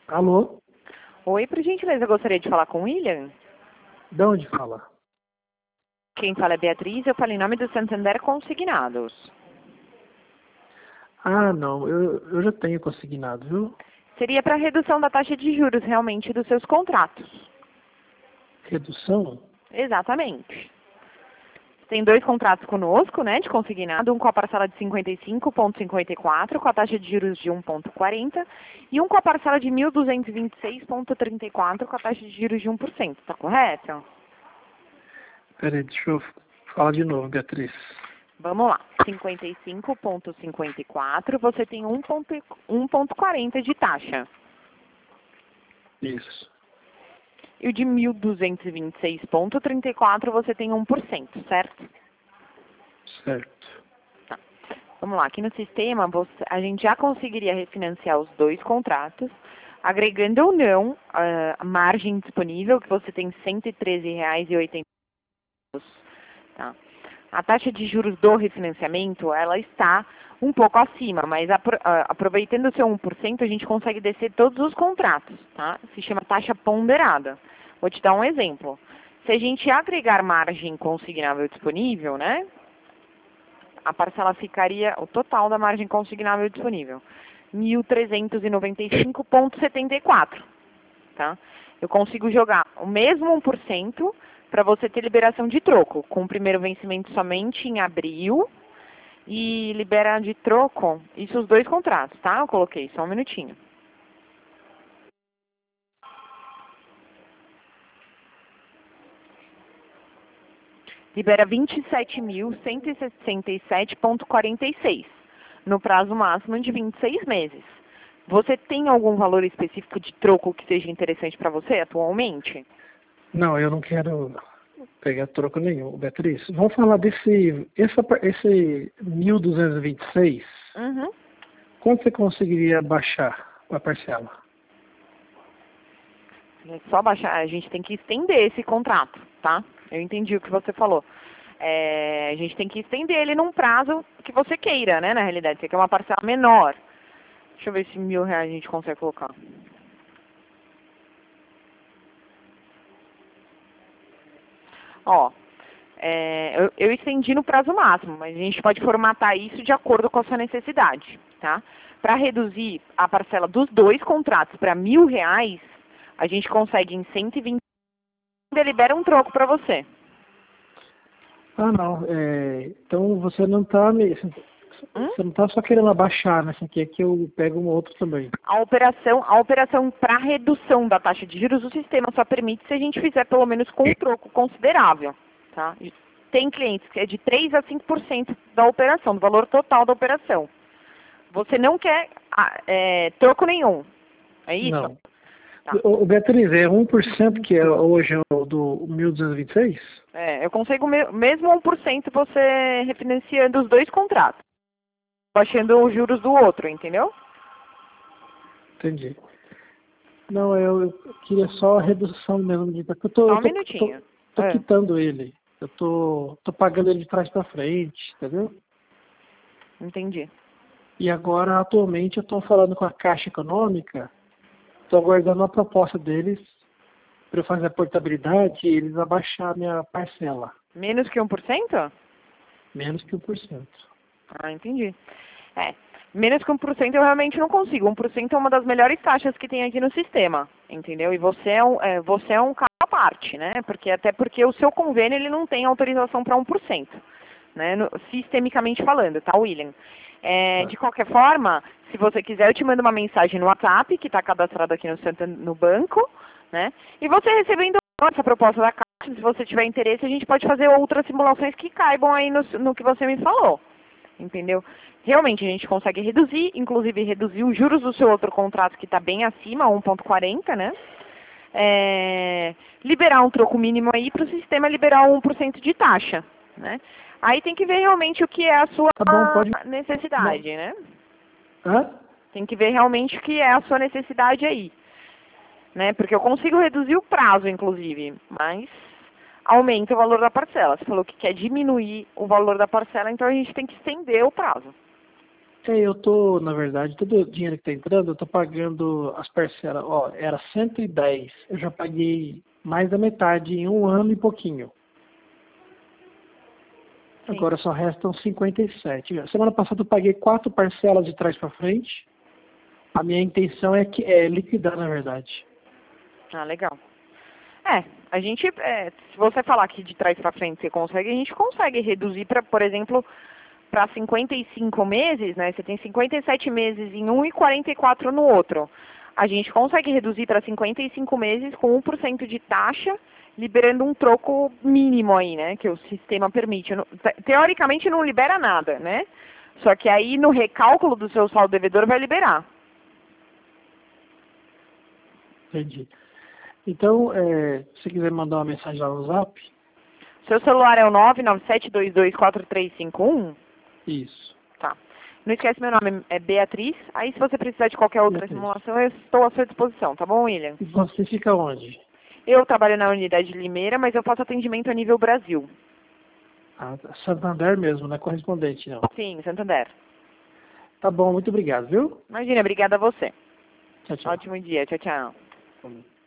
Alô? Oi, por gentileza, eu gostaria de falar com o William. De onde fala? Quem fala é Beatriz, eu falo em nome do Santander Consignados. Ah, não, eu já tenho consignado, viu? Seria para redução da taxa de juros realmente dos seus contratos. Redução? Exatamente. Tem 2 contratos conosco, né, de consignado, um com a parcela de 55,54, com a taxa de juros de 1,40, e um com a parcela de 1.226,34, com a taxa de juros de 1%, tá correto? Peraí, deixa eu falar de novo, Beatriz. Vamos lá, 55,54, você tem 1,40 de taxa. Isso, E o de 1.226,34 você tem 1%, certo? certo. Tá. Vamos lá, aqui no sistema a gente já conseguiria refinanciar os 2 contratos, agregando ou não a margem disponível, que você tem R$ 113,80. Tá? A taxa de juros do refinanciamento, ela está um pouco acima, mas aproveitando o seu 1%, a gente consegue descer todos os contratos, tá? Se chama taxa ponderada. Vou te dar um exemplo. Se a gente agregar margem consignável disponível, né? A parcela ficaria, o total da margem consignável disponível, 1.395,74, tá? Eu consigo jogar o mesmo 1% para você ter liberação de troco, com o primeiro vencimento somente em abril e libera de troco, isso os 2 contratos, tá? Eu coloquei, só um minutinho. Libera 27.167,46 no prazo máximo de 26 meses. Você tem algum valor específico de troco que seja interessante para você atualmente? Não, eu não quero pegar troco nenhum, Beatriz. Vamos falar esse 1.226. Uhum. Quanto você conseguiria baixar a parcela? É só baixar, a gente tem que estender esse contrato, tá? Eu entendi o que você falou. A gente tem que estender ele num prazo que você queira, né? Na realidade, você quer uma parcela menor. Deixa eu ver se R$ 1.000 a gente consegue colocar. Ó, eu estendi no prazo máximo, mas a gente pode formatar isso de acordo com a sua necessidade, tá? Para reduzir a parcela dos 2 contratos para R$ 1.000, a gente consegue em 120 e libera um troco para você. Ah, não, então você não está você não tá só querendo abaixar, né? Você quer que eu pegue um outro também. A operação para redução da taxa de juros do sistema só permite se a gente fizer pelo menos com um troco considerável, tá? Tem clientes que é de 3 a 5% da operação, do valor total da operação. Você não quer troco nenhum, é isso? Não. Tá. O Beatriz, é 1% que é hoje o do 1.226? Eu consigo mesmo 1% você refinanciando os 2 contratos, baixando os juros do outro, entendeu? Entendi. Não, eu queria só a redução mesmo, porque eu tô, Só eu um tô, minutinho. tô quitando ele. Eu tô pagando ele de trás para frente, entendeu? Entendi. E agora, atualmente, eu estou falando com a Caixa Econômica, estou aguardando a proposta deles para eu fazer a portabilidade e eles abaixar a minha parcela. Menos que 1%? Menos que 1%. Ah, entendi. Menos que 1% eu realmente não consigo. 1% é uma das melhores taxas que tem aqui no sistema, entendeu? E você é um caso à parte, né? Até porque o seu convênio ele não tem autorização para 1%, né? Sistemicamente falando, tá, William? De qualquer forma, se você quiser, eu te mando uma mensagem no WhatsApp, que está cadastrado aqui no banco, né? E você recebendo essa proposta da Caixa, se você tiver interesse, a gente pode fazer outras simulações que caibam aí no que você me falou. Entendeu? Realmente a gente consegue reduzir, inclusive reduzir os juros do seu outro contrato que está bem acima, 1,40, né? Liberar um troco mínimo aí para o sistema liberar 1% de taxa, né? Aí tem que ver realmente o que é a sua Tá bom, pode... necessidade, né? Hã? Tem que ver realmente o que é a sua necessidade aí, né? Porque eu consigo reduzir o prazo, inclusive, mas aumenta o valor da parcela. Você falou que quer diminuir o valor da parcela, então a gente tem que estender o prazo. Eu tô, na verdade, todo o dinheiro que tá entrando, eu tô pagando as parcelas. Ó, era 110. Eu já paguei mais da metade em 1 ano e pouquinho. Sim. Agora só restam 57. Semana passada eu paguei 4 parcelas de trás para frente. A minha intenção é liquidar, na verdade. Ah, legal. A gente, se você falar que de trás para frente você consegue, a gente consegue reduzir para, por exemplo, para 55 meses, né? Você tem 57 meses em um e 44 no outro. A gente consegue reduzir para 55 meses com 1% de taxa, liberando um troco mínimo aí, né? Que o sistema permite. Teoricamente não libera nada, né? Só que aí no recálculo do seu saldo devedor vai liberar. Entendi. Então, se você quiser mandar uma mensagem lá no Zap, Seu celular é o 997224351? isso. Tá. Não esquece, meu nome é Beatriz. Aí se você precisar de qualquer outra Beatriz. simulação, eu estou à sua disposição, tá bom, William? E você fica onde? Eu trabalho na unidade de Limeira, mas eu faço atendimento a nível Brasil. Ah, Santander mesmo, não é correspondente, não. Sim, Santander. Tá bom, muito obrigado, viu? Imagina, obrigada a você. Tchau, tchau. Ótimo dia. Tchau, tchau.